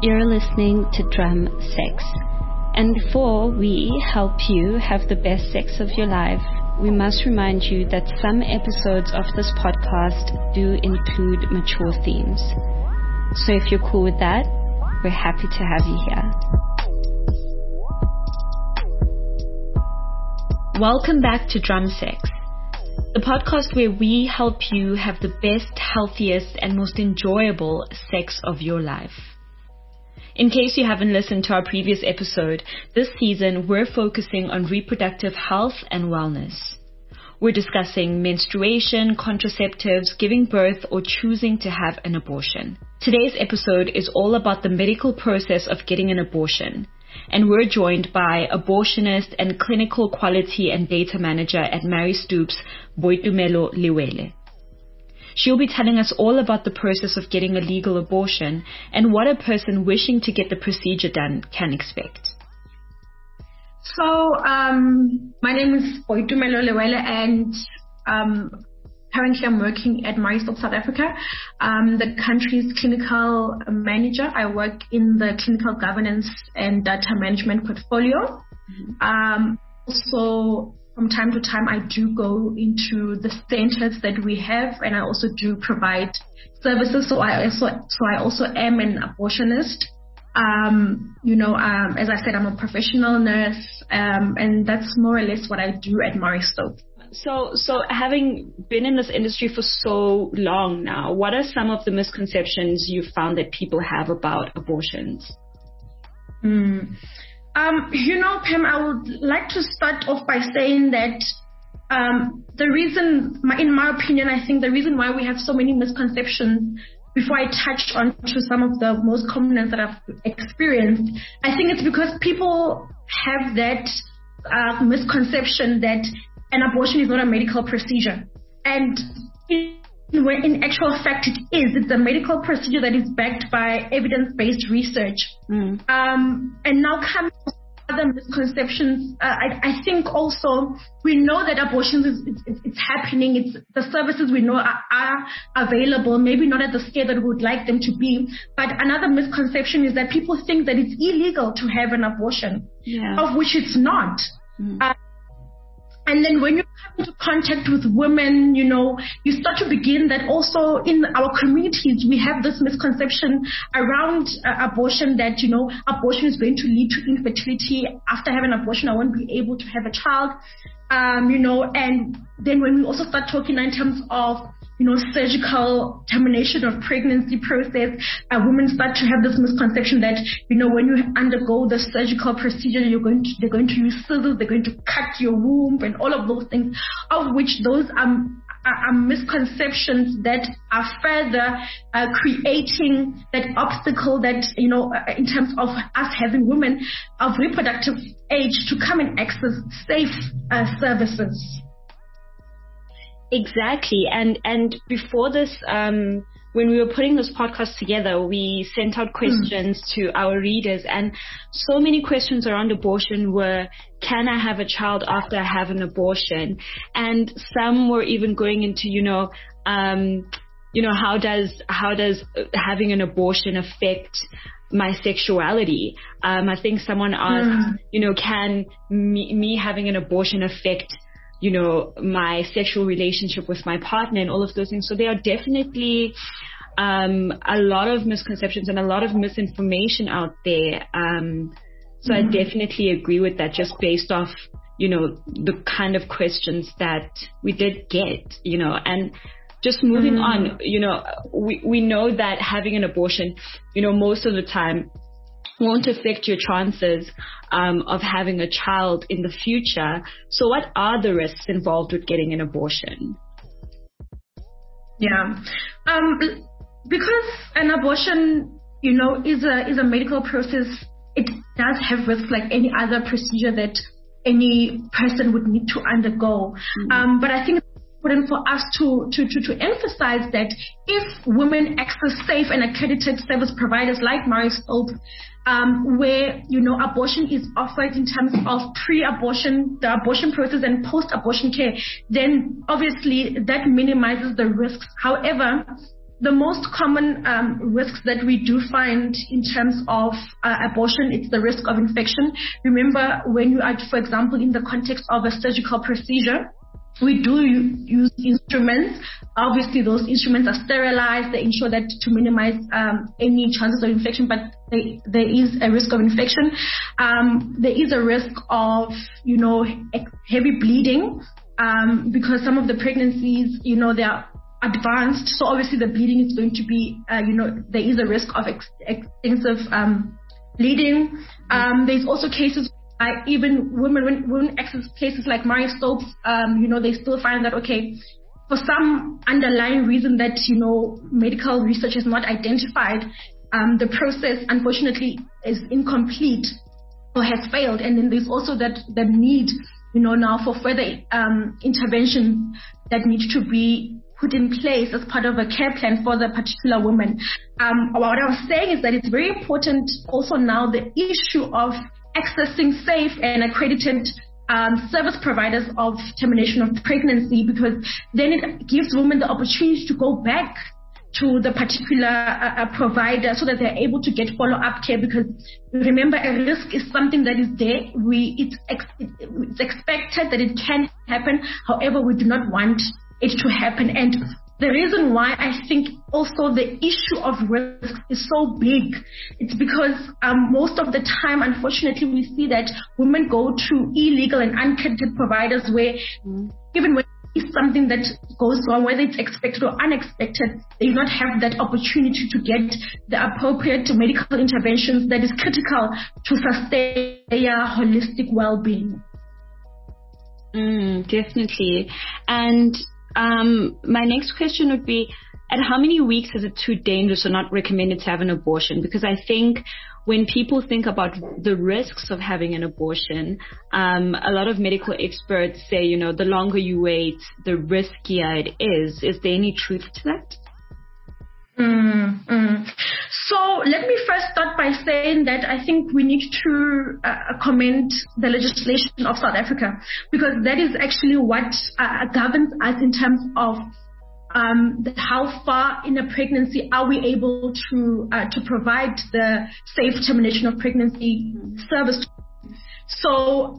You're listening to Drum Sex. And before we help you have the best sex of your life, we must remind you that some episodes of this podcast do include mature themes. So if you're cool with that, we're happy to have you here. Welcome back to Drum Sex, the podcast where we help you have the best, healthiest, and most enjoyable sex of your life. In case you haven't listened to our previous episode, this season we're focusing on reproductive health and wellness. We're discussing menstruation, contraceptives, giving birth, or choosing to have an abortion. Today's episode is all about the medical process of getting an abortion. And we're joined by abortionist and clinical quality and data manager at Marie Stopes, Boitumelo Lewele. She'll be telling us all about the process of getting a legal abortion and what a person wishing to get the procedure done can expect. So, my name is Boitumelo Lewele, and currently I'm working at Marie Stopes South Africa, the country's clinical manager. I work in the clinical governance and data management portfolio. Also, from time to time, I do go into the centers that we have, and I also do provide services. So I also am an abortionist. As I said, I'm a professional nurse, and that's more or less what I do at Marie Stopes. So having been in this industry for so long now, what are some of the misconceptions you've found that people have about abortions? Pam, I would like to start off by saying that the reason, in my opinion, I think the reason why we have so many misconceptions, before I touch on to some of the most common ones that I've experienced, I think it's because people have that misconception that an abortion is not a medical procedure. And in actual fact it is. It's a medical procedure that is backed by evidence-based research. And now coming to other misconceptions, I think also we know that abortions it's happening. It's the services we know are available, maybe not at the scale that we would like them to be. But another misconception is that people think that it's illegal to have an abortion, of which it's not. And then when you come into contact with women, you start to begin that also in our communities, we have this misconception around abortion that, abortion is going to lead to infertility. After having an abortion, I won't be able to have a child. And then when we also start talking in terms of, surgical termination of pregnancy process, women start to have this misconception that, when you undergo the surgical procedure, they're going to use scissors, they're going to cut your womb and all of those things, of which those are misconceptions that are further creating that obstacle that, in terms of us having women of reproductive age to come and access safe services. Exactly. And before this, when we were putting this podcast together, we sent out questions to our readers, and so many questions around abortion were, can I have a child after I have an abortion? And some were even going into, how does having an abortion affect my sexuality? I think someone asked, can me having an abortion affect my sexual relationship with my partner and all of those things. So there are definitely a lot of misconceptions and a lot of misinformation out there. So I definitely agree with that, just based off, the kind of questions that we did get, and just moving on, we know that having an abortion, most of the time won't affect your chances of having a child in the future. So what are the risks involved with getting an abortion? Because an abortion, is a medical process, it does have risks like any other procedure that any person would need to undergo. But I think it's important for us to emphasize that if women access safe and accredited service providers like Marie Stopes, where, abortion is offered in terms of pre-abortion, the abortion process and post-abortion care, then obviously that minimizes the risks. However, the most common risks that we do find in terms of abortion, it's the risk of infection. Remember, when you are, for example, in the context of a surgical procedure, we do use instruments. Obviously, those instruments are sterilized. They ensure that to minimize any chances of infection, but there is a risk of infection. There is a risk of, heavy bleeding because some of the pregnancies, they are advanced. So obviously the bleeding is going to be, there is a risk of extensive bleeding. There's also cases even women access cases like Marie Stopes, they still find that, okay, for some underlying reason that, medical research has not identified, the process unfortunately is incomplete or has failed. And then there's also the need, now for further intervention that needs to be put in place as part of a care plan for the particular woman. What I was saying is that it's very important also now the issue of accessing safe and accredited service providers of termination of pregnancy, because then it gives women the opportunity to go back to the particular provider so that they're able to get follow-up care. Because remember, a risk is something that is there. It's expected that it can happen. However, we do not want it to happen. And the reason why I think also the issue of risk is so big, it's because most of the time, unfortunately, we see that women go to illegal and uncredited providers where even when it's something that goes wrong, whether it's expected or unexpected, they do not have that opportunity to get the appropriate medical interventions that is critical to sustain their holistic well-being. Definitely. And my next question would be, at how many weeks is it too dangerous or not recommended to have an abortion? Because I think when people think about the risks of having an abortion, a lot of medical experts say, the longer you wait, the riskier it is. Is there any truth to that? So let me first start by saying that I think we need to commend the legislation of South Africa, because that is actually what governs us in terms of how far in a pregnancy are we able to provide the safe termination of pregnancy service. So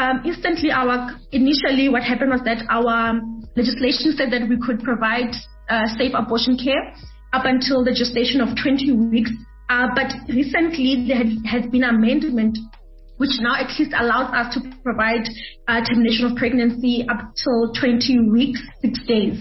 initially what happened was that our legislation said that we could provide safe abortion care up until the gestation of 20 weeks. But recently there has been an amendment which now at least allows us to provide termination of pregnancy up till 20 weeks, 6 days.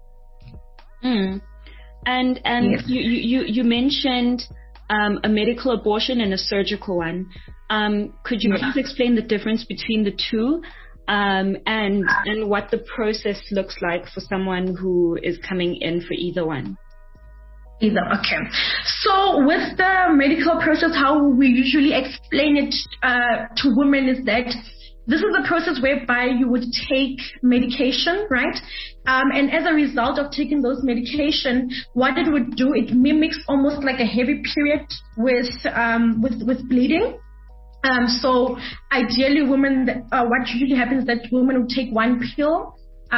And yes. you mentioned a medical abortion and a surgical one. Could you please explain the difference between the two, and what the process looks like for someone who is coming in for either one? Okay. So with the medical process, how we usually explain it to women is that this is a process whereby you would take medication, right? And as a result of taking those medication, what it would do, it mimics almost like a heavy period with bleeding. So ideally, women, what usually happens is that women would take one pill.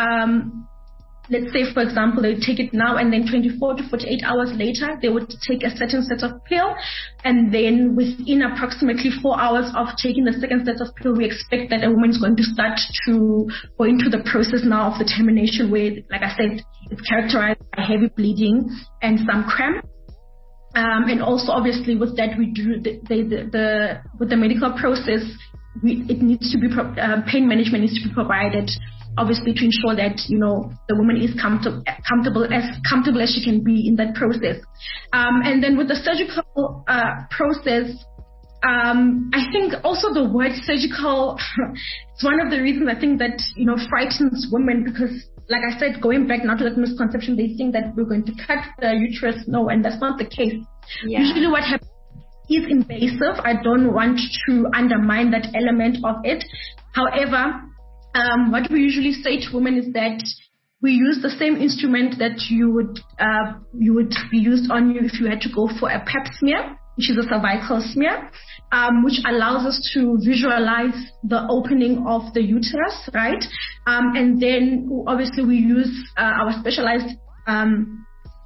Let's say, for example, they take it now, and then 24 to 48 hours later, they would take a certain set of pill. And then within approximately 4 hours of taking the second set of pill, we expect that a woman is going to start to go into the process now of the termination, where, like I said, it's characterized by heavy bleeding and some cramp. And also, obviously, with that, we do with the medical process, it needs to be pain management needs to be provided, obviously, to ensure that the woman is comfortable as she can be in that process. And then with the surgical process, I think also the word surgical it's one of the reasons I think that frightens women, because, like I said, going back now to that misconception, they think that we're going to cut the uterus. No, and that's not the case. Yeah. Usually what happens is invasive. I don't want to undermine that element of it. However, what we usually say to women is that we use the same instrument that you would be used on you if you had to go for a pap smear, which is a cervical smear, which allows us to visualize the opening of the uterus, right? And then obviously we use our specialized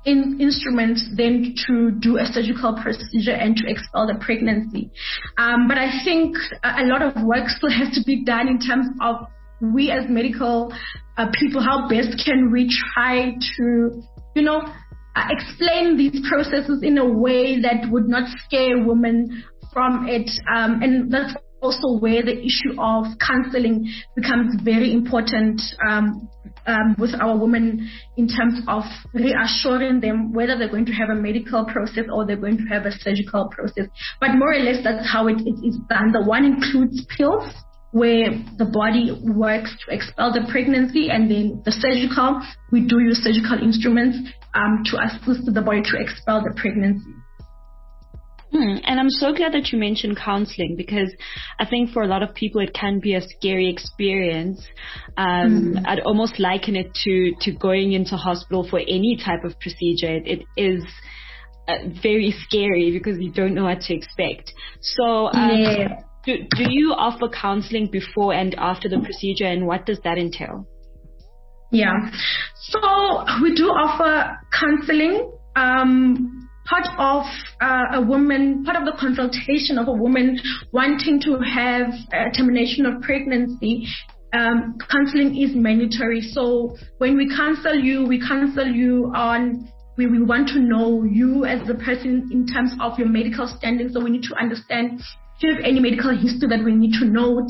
instruments than to do a surgical procedure and to expel the pregnancy. But I think a lot of work still has to be done in terms of we as medical people, how best can we try to, explain these processes in a way that would not scare women from it. And that's also where the issue of counseling becomes very important with our women in terms of reassuring them whether they're going to have a medical process or they're going to have a surgical process. But more or less, that's how it is done. The one includes pills, where the body works to expel the pregnancy, and then the surgical, we do use surgical instruments to assist the body to expel the pregnancy. And I'm so glad that you mentioned counseling, because I think for a lot of people it can be a scary experience. I'd almost liken it to going into hospital for any type of procedure. It is very scary because you don't know what to expect. So do you offer counseling before and after the procedure, and what does that entail? Yeah. So we do offer counseling. Part of the consultation of a woman wanting to have a termination of pregnancy, counseling is mandatory. So when we counsel you on, we want to know you as a person in terms of your medical standing. So we need to understand if you have any medical history that we need to note.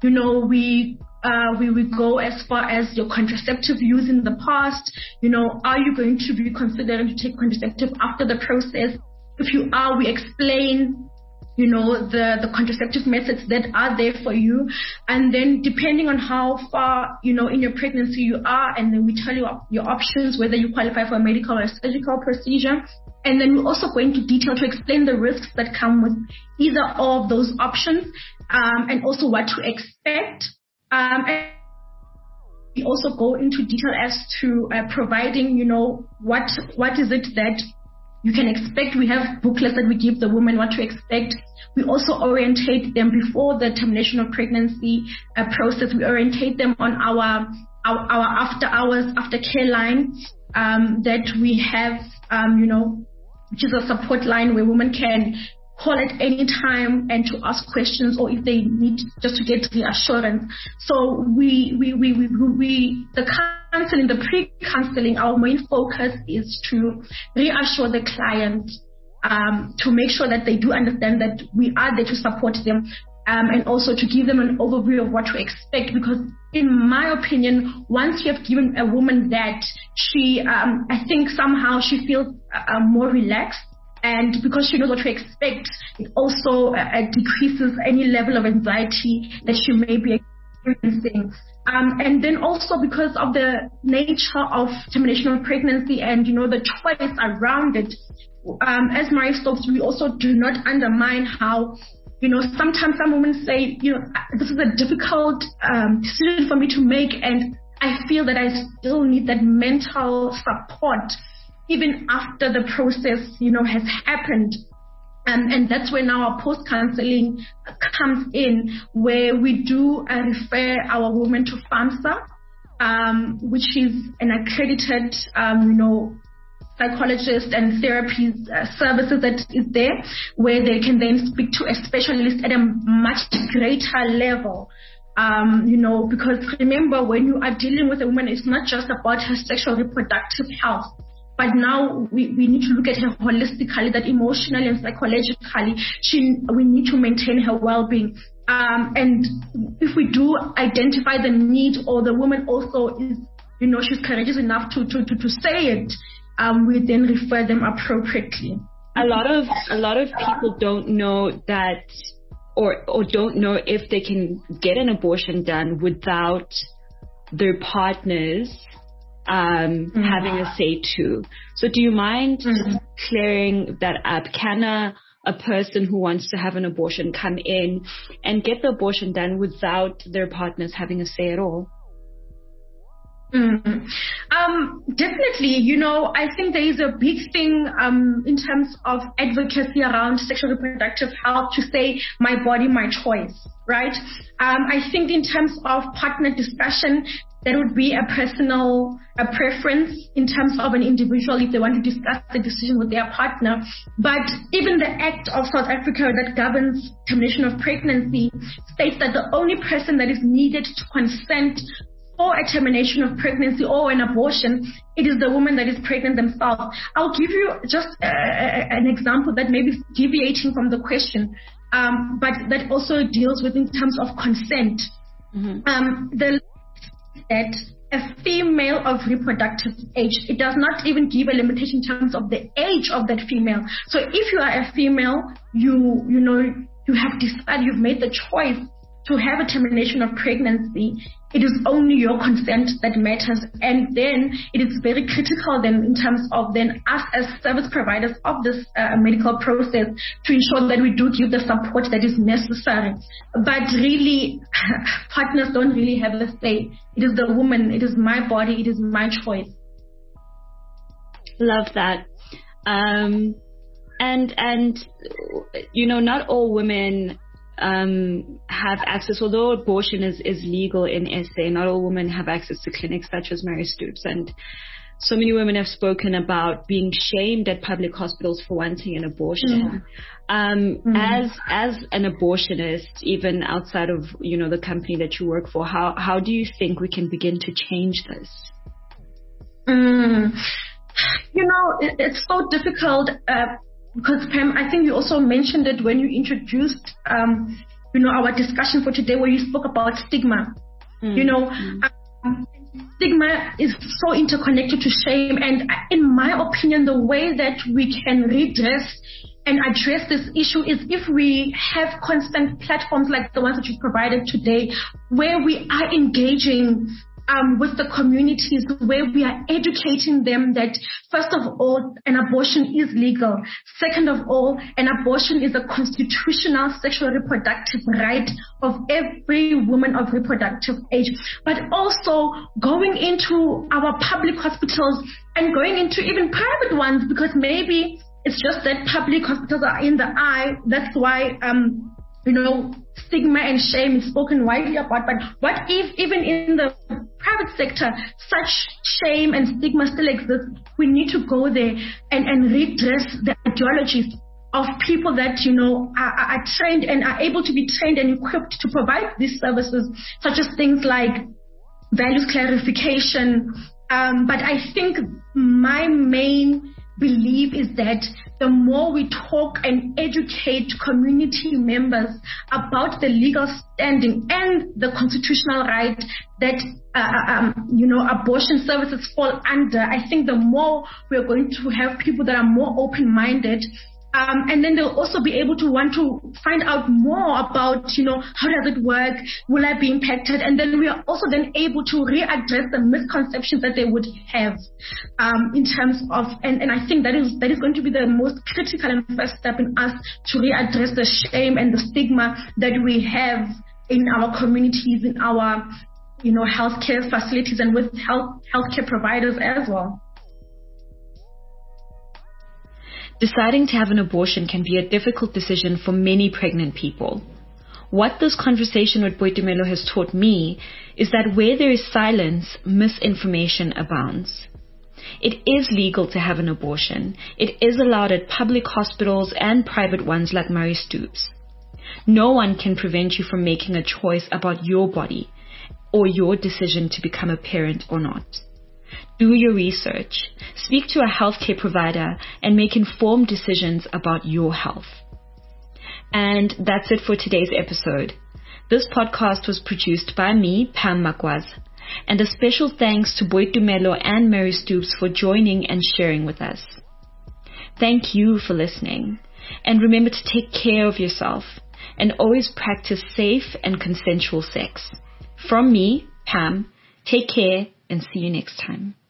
We go as far as your contraceptive use in the past. Are you going to be considering to take contraceptive after the process? If you are, we explain, the contraceptive methods that are there for you. And then depending on how far, in your pregnancy you are, and then we tell you your options, whether you qualify for a medical or a surgical procedure. And then we're also going into detail to explain the risks that come with either of those options, and also what to expect. And we also go into detail as to providing, what is it that you can expect. We have booklets that we give the women what to expect. We also orientate them before the termination of pregnancy process. We orientate them on our after hours, after care line that we have, which is a support line where women can call at any time and to ask questions, or if they need just to get reassurance. So the counseling, the pre-counseling, our main focus is to reassure the client, to make sure that they do understand that we are there to support them, and also to give them an overview of what to expect. Because in my opinion, once you have given a woman that, she, I think somehow she feels more relaxed. And because she knows what to expect, it also decreases any level of anxiety that she may be experiencing. And then also because of the nature of termination of pregnancy and, the choice around it, as Marie spoke, we also do not undermine how, sometimes some women say, this is a difficult decision for me to make, and I feel that I still need that mental support even after the process, has happened. And that's when our post-counseling comes in, where we do refer our women to FAMSA, which is an accredited, psychologist and therapy services that is there, where they can then speak to a specialist at a much greater level. Because remember, when you are dealing with a woman, it's not just about her sexual reproductive health. But now we need to look at her holistically, that emotionally and psychologically, we need to maintain her well-being. And if we do identify the need, or the woman also is, she's courageous enough to say it, we then refer them appropriately. A lot of people don't know that, or don't know if they can get an abortion done without their partners having a say too. So do you mind clearing that up? Can a person who wants to have an abortion come in and get the abortion done without their partners having a say at all? Definitely. I think there is a big thing in terms of advocacy around sexual reproductive health to say, my body, my choice, right? I think in terms of partner discussion, that would be a preference in terms of an individual if they want to discuss the decision with their partner. But even the Act of South Africa that governs termination of pregnancy states that the only person that is needed to consent for a termination of pregnancy or an abortion, it is the woman that is pregnant themselves. I'll give you just an example that may be deviating from the question, but that also deals with in terms of consent. The that a female of reproductive age, it does not even give a limitation in terms of the age of that female. So if you are a female, you have decided, you've made the choice to have a termination of pregnancy, it is only your consent that matters. And then it is very critical then in terms of then us as service providers of this medical process to ensure that we do give the support that is necessary. But really, partners don't really have a say. It is the woman, it is my body, it is my choice. Love that. And not all women have access, although abortion is legal in SA, not all women have access to clinics such as Mary Stoops. And so many women have spoken about being shamed at public hospitals for wanting an abortion. As an abortionist, even outside of, the company that you work for, how do you think we can begin to change this? It's so difficult, because Pam, I think you also mentioned it when you introduced, our discussion for today, where you spoke about stigma. Stigma is so interconnected to shame, and in my opinion, the way that we can redress and address this issue is if we have constant platforms like the ones that you provided today, where we are engaging with the communities, where we are educating them that, first of all, an abortion is legal. Second of all, an abortion is a constitutional sexual reproductive right of every woman of reproductive age. But also going into our public hospitals and going into even private ones, because maybe it's just that public hospitals are in the eye. That's why stigma and shame is spoken widely about. But what if even in the private sector, such shame and stigma still exists? We need to go there and redress the ideologies of people that, are trained and are able to be trained and equipped to provide these services, such as things like values clarification. But I think my main belief is that the more we talk and educate community members about the legal standing and the constitutional right that abortion services fall under, I think the more we're going to have people that are more open-minded. And then they'll also be able to want to find out more about, how does it work? Will I be impacted? And then we are also then able to readdress the misconceptions that they would have in terms of, and I think that is going to be the most critical and first step in us to readdress the shame and the stigma that we have in our communities, in our, healthcare facilities and with healthcare providers as well. Deciding to have an abortion can be a difficult decision for many pregnant people. What this conversation with Boitumelo has taught me is that where there is silence, misinformation abounds. It is legal to have an abortion. It is allowed at public hospitals and private ones like Mary Stoops. No one can prevent you from making a choice about your body or your decision to become a parent or not. Do your research, speak to a healthcare provider, and make informed decisions about your health. And that's it for today's episode. This podcast was produced by me, Pam Makwaz, and a special thanks to Boitumelo and Mary Stoops for joining and sharing with us. Thank you for listening, and remember to take care of yourself and always practice safe and consensual sex. From me, Pam, take care and see you next time.